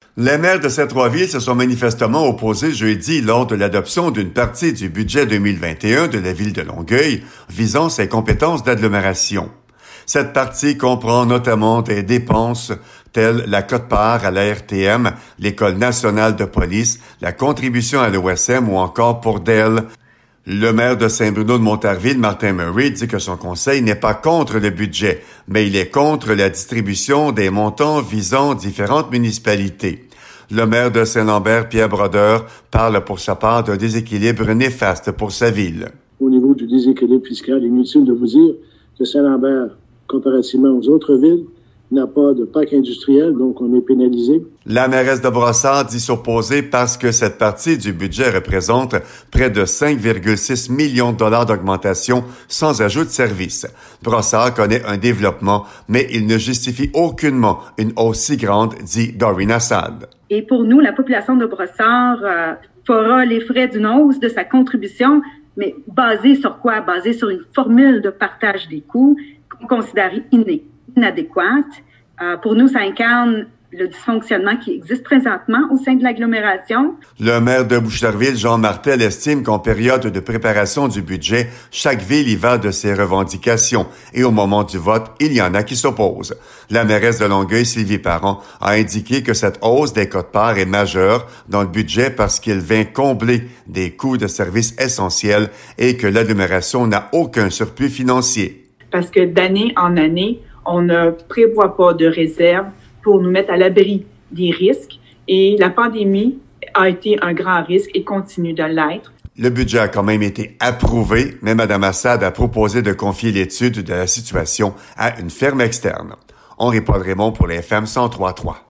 Les maires de ces trois villes se sont manifestement opposés jeudi lors de l'adoption d'une partie du budget 2021 de la ville de Longueuil visant ses compétences d'agglomération. Cette partie comprend notamment des dépenses telles la quote-part à la RTM, l'École nationale de police, la contribution à l'OSM ou encore pour DEL. Le maire de Saint-Bruno-de-Montarville, Martin Murray, dit que son conseil n'est pas contre le budget, mais il est contre la distribution des montants visant différentes municipalités. Le maire de Saint-Lambert, Pierre Brodeur, parle pour sa part d'un déséquilibre néfaste pour sa ville. Au niveau du déséquilibre fiscal, inutile de vous dire que Saint-Lambert, comparativement aux autres villes, n'a pas de parc industriel, donc on est pénalisé. La mairesse de Brossard dit s'opposer parce que cette partie du budget représente près de 5,6 millions de dollars d'augmentation sans ajout de services. Brossard connaît un développement, mais il ne justifie aucunement une hausse si grande, dit Doreen Assad. Et pour nous, la population de Brossard fera les frais d'une hausse de sa contribution, mais basée sur quoi? Basée sur une formule de partage des coûts qu'on considère inadéquate. Pour nous, ça incarne le dysfonctionnement qui existe présentement au sein de l'agglomération. Le maire de Boucherville, Jean Martel, estime qu'en période de préparation du budget, chaque ville y va de ses revendications et au moment du vote, il y en a qui s'opposent. La mairesse de Longueuil, Sylvie Parent, a indiqué que cette hausse des quotes-parts est majeure dans le budget parce qu'il vient combler des coûts de services essentiels et que l'agglomération n'a aucun surplus financier. Parce que d'année en année, on ne prévoit pas de réserve pour nous mettre à l'abri des risques. Et la pandémie a été un grand risque et continue de l'être. Le budget a quand même été approuvé, mais Mme Assad a proposé de confier l'étude de la situation à une firme externe. Henri Paul Raymond pour les FM 103.3.